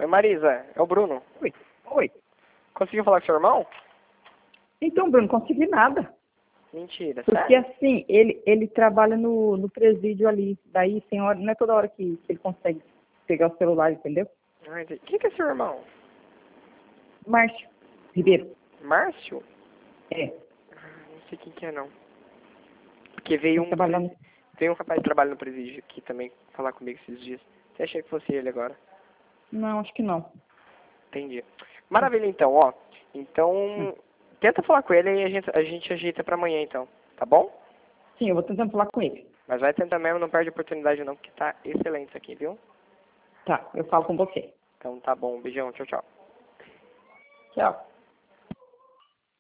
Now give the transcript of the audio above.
Oi, Marisa, é o Bruno. Oi. Oi. Conseguiu falar com seu irmão? Então, Bruno, não consegui nada. Mentira, Porque sério? assim, ele trabalha no presídio ali. Daí tem hora, não é toda hora que ele consegue pegar o celular, entendeu? Ah, entendi. Quem que é seu irmão? Márcio Ribeiro. Márcio? É. Não sei quem que é, não. Porque veio Ele trabalha lá no... veio um rapaz que trabalha no presídio aqui também falar comigo esses dias. Você achei que fosse ele agora? Não, acho que não. Entendi. Maravilha, então, ó. Hum. Então, tenta falar com ele e a gente ajeita pra amanhã, então. Tá bom? Sim, eu vou tentando falar com ele. Mas vai tentar mesmo, não perde a oportunidade não, porque tá excelente isso aqui, viu? Tá, eu falo com você. Então tá bom, beijão, tchau, tchau. Tchau.